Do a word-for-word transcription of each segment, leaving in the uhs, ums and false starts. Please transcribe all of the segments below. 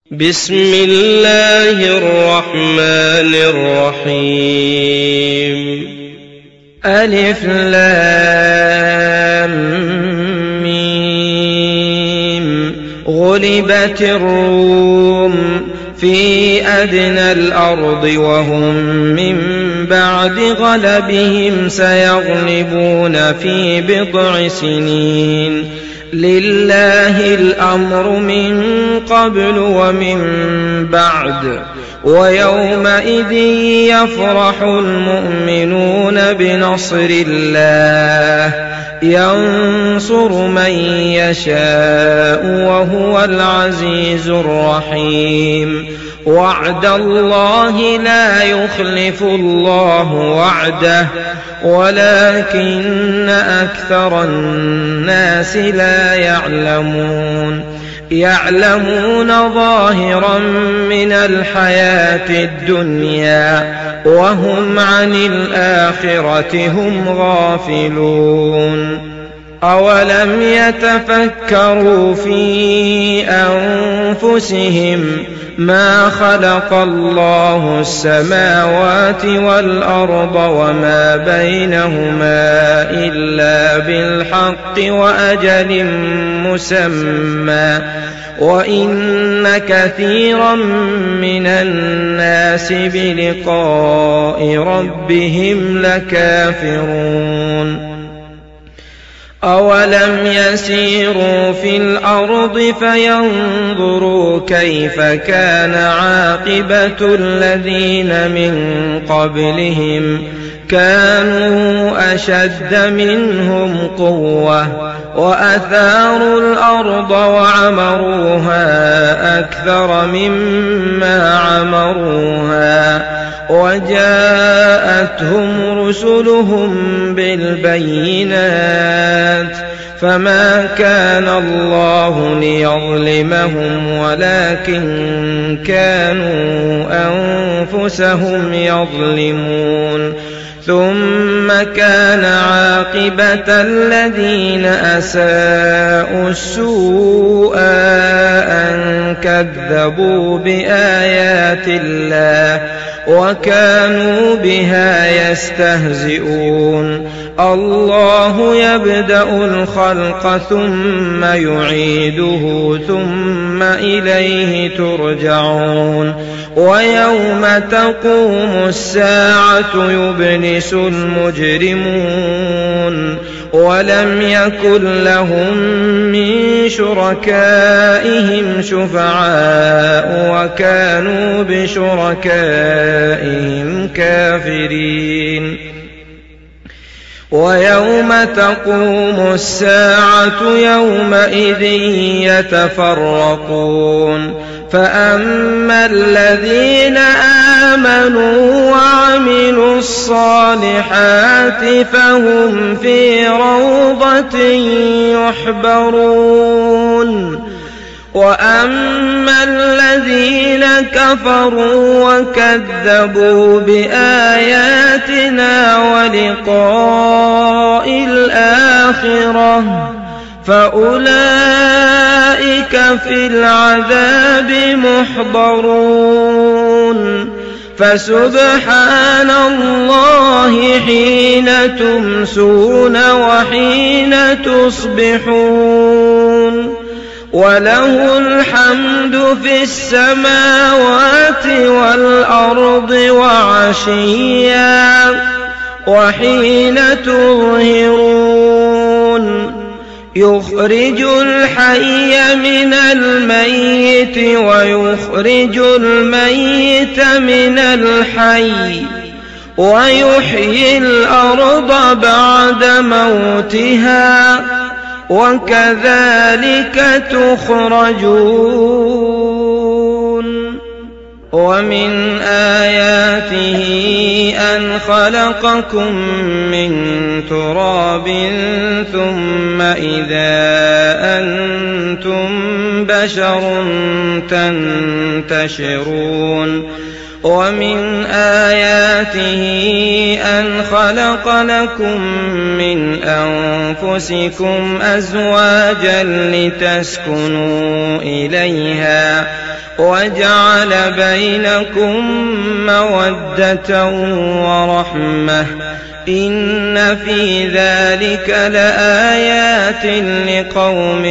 بسم الله الرحمن الرحيم. ألف لام ميم. غلبت الروم في أدنى الأرض وهم من بعد غلبهم سيغلبون في بضع سنين. لله الأمر من قبل ومن بعد، ويومئذ يفرح المؤمنون بنصر الله ينصر من يشاء وهو العزيز الرحيم. وعد الله لا يخلف الله وعده ولكن أكثر الناس لا يعلمون. يعلمون ظاهرا من الحياة الدنيا وهم عن الآخرة هم غافلون. أولم يتفكروا في أنفسهم ما خلق الله السماوات والأرض وما بينهما إلا بالحق وأجل مسمى، وإن كثيرا من الناس بلقاء ربهم لكافرون. أولم يسيروا في الأرض فينظروا كيف كان عاقبة الذين من قبلهم كانوا أشد منهم قوة وأثاروا الأرض وعمروها أكثر مما عمروها، وجاءتهم رسلهم بالبينات فما كان الله ليظلمهم ولكن كانوا أنفسهم يظلمون. ثم كان عاقبة الذين أساءوا السوء أن كذبوا بآيات الله وكانوا بها يستهزئون. الله يبدأ الخلق ثم يعيده ثم إليه ترجعون. ويوم تقوم الساعة يبلس المجرمون ولم يكن لهم من شركائهم شفعاء وكانوا بشركائهم كافرين. ويوم تقوم الساعة يومئذ يتفرقون، فأما الذين آمنوا وعملوا الصالحات فهم في روضة يحبرون، وأما الذين كفروا وكذبوا بآياتنا ولقاء الآخرة فأولئك في العذاب محضرون. فسبحان الله حين تمسون وحين تصبحون، وله الحمد في السماوات والأرض وعشيا وحين تظهرون. يخرج الحي من الميت ويخرج الميت من الحي ويحيي الأرض بعد موتها وكذلك تخرجون. ومن آياته أن خلقكم من تراب ثم إذا أنتم بشر تنتشرون. ومن آياته أن خلق لكم من أنفسكم أزواجا لتسكنوا إليها وجعل بينكم مودة ورحمة إن في ذلك لآيات لقوم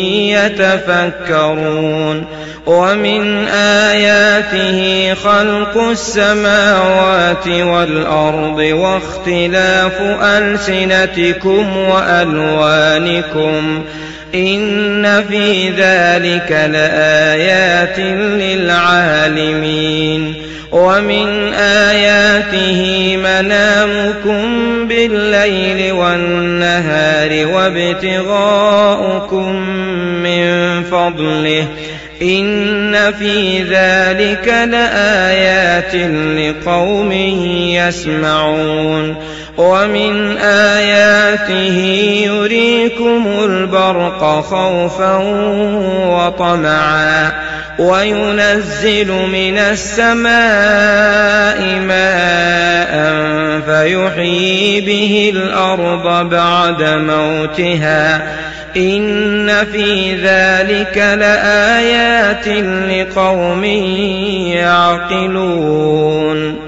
يتفكرون ومن آياته خلق السماوات والأرض واختلاف ألسنتكم وألوانكم إن في ذلك لآيات للعالمين ومن آياته منامكم بالليل والنهار وابتغاؤكم من فضله إن في ذلك لآيات لقوم يسمعون ومن آياته يريكم البرق خوفا وطمعا وينزل من السماء ماء فيحيي به الأرض بعد موتها إن في ذلك لآيات لقوم يعقلون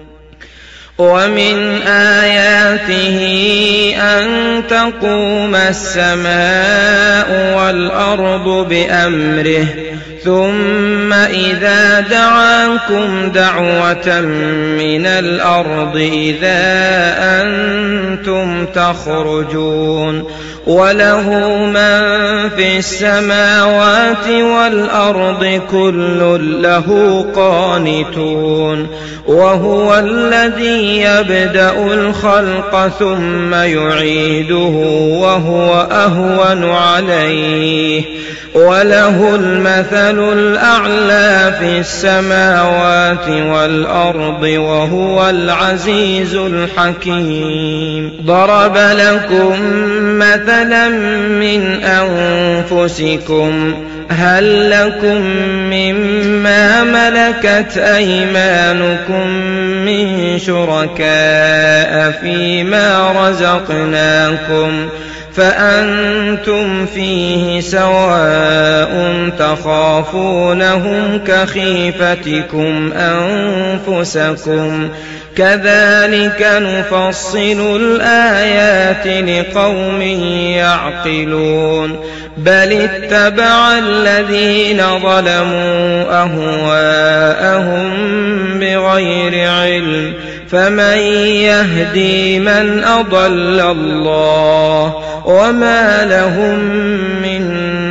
ومن آياته أن تقوم السماء والأرض بأمره ثم إذا دعاكم دعوة من الأرض إذا أنتم تخرجون وله من في السماوات والأرض كل له قانتون وهو الذي يبدأ الخلق ثم يعيده وهو أهون عليه وله المثل الأعلى في السماوات والأرض وهو العزيز الحكيم ضرب لكم مثلا من أنفسكم هل لكم مما ملكت أيمانكم من شركاء فيما رزقناكم فأنتم فيه سواء تخافونهم كخيفتكم أنفسكم كذلك نفصل الآيات لقوم يعقلون بل اتبع الذين ظلموا أهواءهم بغير علم فمن يهدي من أضل الله وما لهم من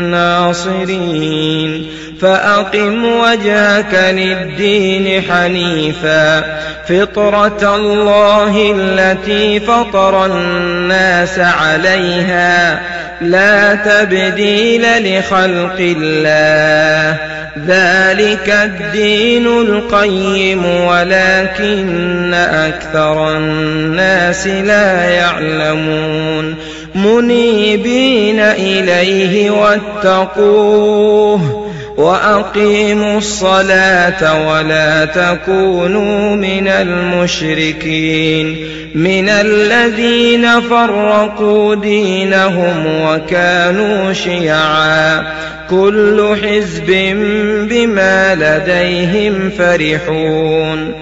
ناصرين فأقم وجهك للدين حنيفا فطرة الله التي فطر الناس عليها لا تبديل لخلق الله ذلك الدين القيم ولكن أكثر الناس لا يعلمون منيبين إليه واتقوه وأقيموا الصلاة ولا تكونوا من المشركين من الذين فرقوا دينهم وكانوا شيعا كل حزب بما لديهم فرحون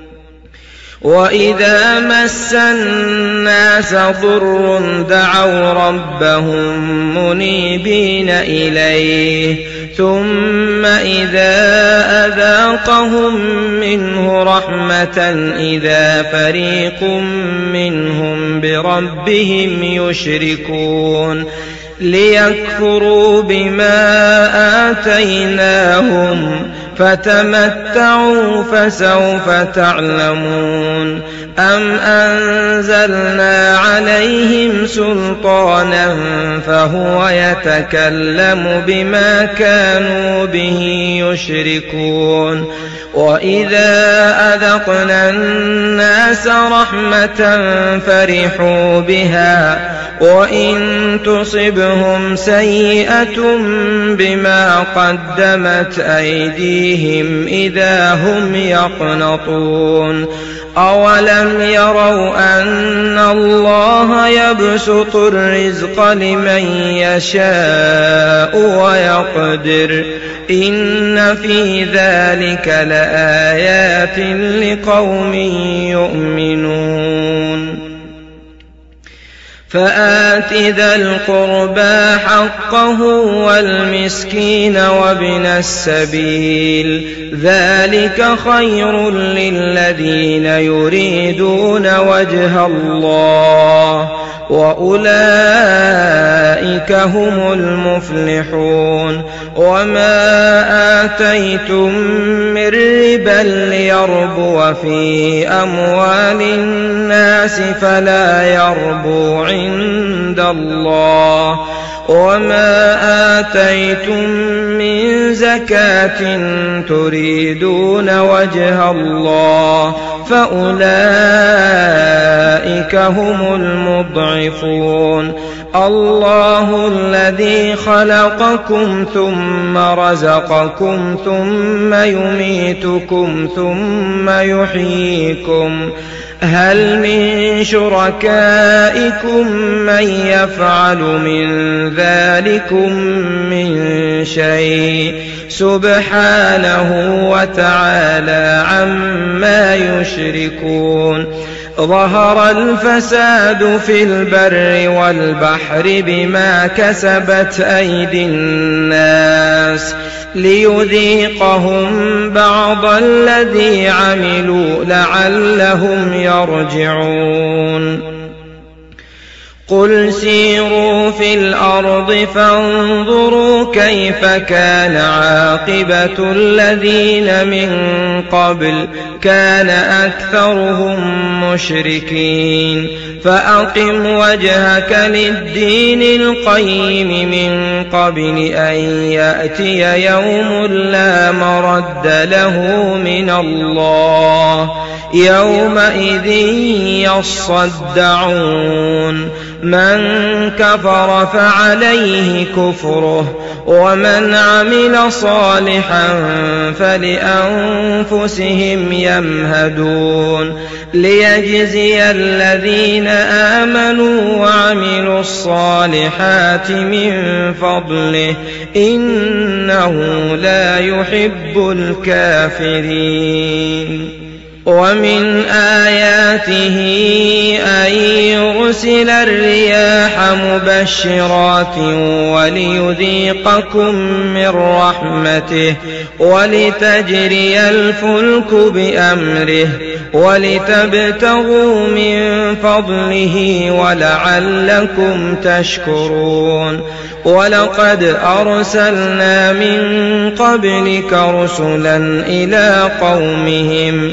وإذا مس الناس ضر دعوا ربهم منيبين إليه ثم إذا أذاقهم منه رحمة إذا فريق منهم بربهم يشركون ليكفروا بما آتيناهم فتمتعوا فسوف تعلمون أم أنزلنا عليهم سلطانا فهو يتكلم بما كانوا به يشركون وإذا أذقنا الناس رحمة فرحوا بها وإن تصبهم تصبهم سيئة بما قدمت أيديهم إذا هم يقنطون أولم يروا أن الله يبسط الرزق لمن يشاء ويقدر إن في ذلك لآيات لقوم يؤمنون فآت ذا القربى حقه والمسكين وابن السبيل ذلك خير للذين يريدون وجه الله وأولئك هم المفلحون وما آتيتم من ربا ليربو في أموال الناس فلا يربو عند الله وما آتيتم من زكاة تريدون وجه الله فأولئك هم المضعفون الله الذي خلقكم ثم رزقكم ثم يميتكم ثم يحييكم هل من شركائكم من يفعل من ذلكم من شيء سبحانه وتعالى عما يشركون ظهر الفساد في البر والبحر بما كسبت أيدي الناس ليذيقهم بعض الذي عملوا لعلهم يرجعون قل سيروا في الأرض فانظروا كيف كان عاقبة الذين من قبل كان أكثرهم مشركين فأقم وجهك للدين القيم من قبل أن يأتي يوم لا مرد له من الله يومئذ يصدعون من كفر فعليه كفره ومن عمل صالحا فلأنفسهم يمهدون ليجزي الذين آمنوا وعملوا الصالحات من فضله إنه لا يحب الكافرين ومن آياته أن يرسل الرياح مبشرات وليذيقكم من رحمته ولتجري الفلك بأمره ولتبتغوا من فضله ولعلكم تشكرون ولقد أرسلنا من قبلك رسلا إلى قومهم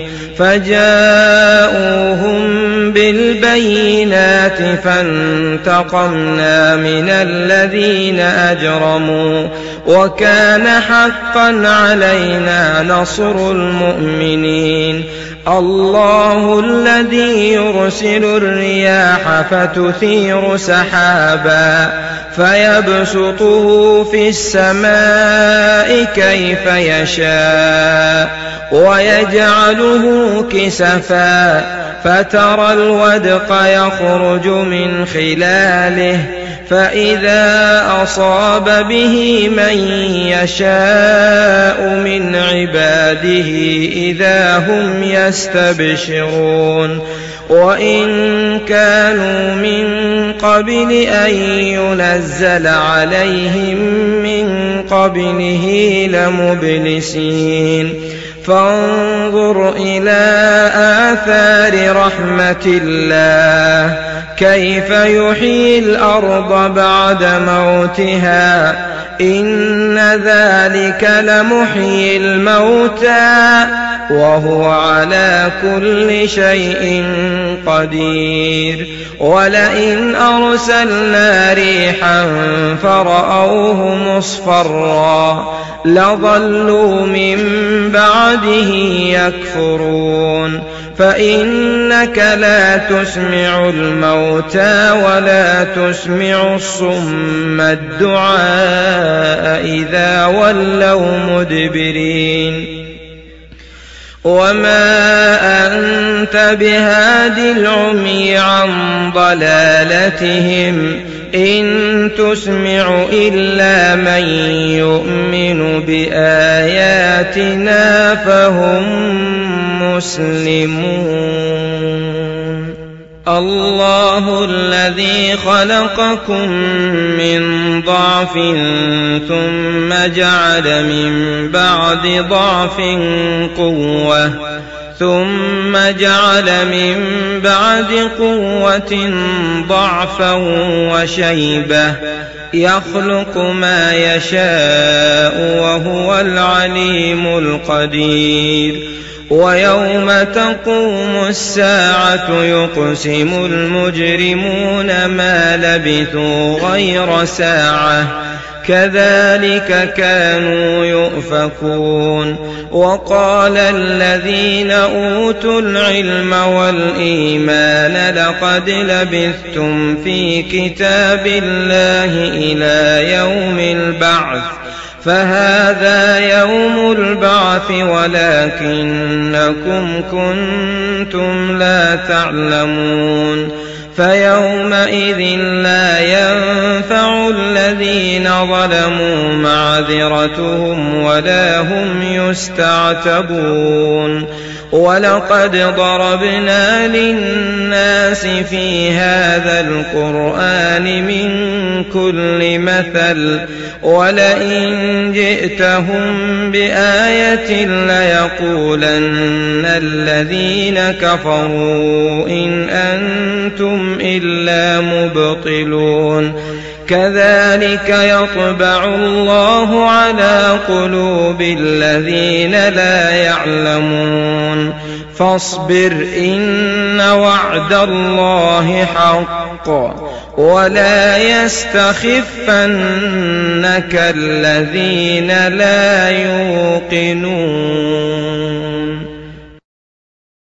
فجاءوهم بالبينات فانتقمنا من الذين أجرموا وكان حقا علينا نصر المؤمنين الله الذي يرسل الرياح فتثير سحابا فيبسطه في السماء كيف يشاء ويجعله كسفا فترى الودق يخرج من خلاله فإذا أصاب به من يشاء من عباده إذا هم يستبشرون وإن كانوا من قبل أن ينزل عليهم من قبله لمبلسين فانظر إلى آثار رحمة الله كيف يحيي الأرض بعد موتها إن ذلك لمحيي الموتى وهو على كل شيء قدير ولئن أرسلنا ريحا فرأوه مصفرا لظلوا من بعده يكفرون فإنك لا تسمع الموتى ولا تسمع الصم الدعاء إذا ولوا مدبرين وما أنت بهاد العمي عن ضلالتهم إن تسمع إلا من يؤمن بآياتنا فهم مسلمون. الله الذي خلقكم من ضعف ثم جعل من بعد ضعف قوة ثم جعل من بعد قوة ضعفا وشيبة يخلق ما يشاء وهو العليم القدير. ويوم تقوم الساعة يقسم المجرمون ما لبثوا غير ساعة كذلك كانوا يؤفكون. وقال الذين أوتوا العلم والإيمان لقد لبثتم في كتاب الله إلى يوم البعث فهذا يوم البعث ولكنكم كنتم لا تعلمون. فيومئذ لا ينفع الذين ظلموا معذرتهم ولا هم يستعتبون. ولقد ضربنا للناس في هذا القرآن من كل مثل ولئن جئتهم بآية ليقولن الذين كفروا إن أنتم إلا مبطلون. كذلك يطبع الله على قلوب الذين لا يعلمون. فاصبر إن وعد الله حق ولا يستخفنك الذين لا يوقنون.